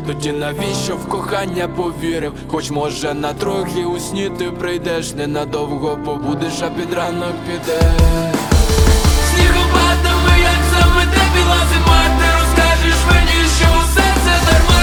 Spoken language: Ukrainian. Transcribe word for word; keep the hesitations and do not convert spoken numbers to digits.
тоді навіщо в кохання повірив? Хоч може на трохи у сні ти прийдеш, ненадовго побудеш, а під ранок підеш. Снігопадами, як саме де біла зима, ти розкажеш мені, що усе це дарма.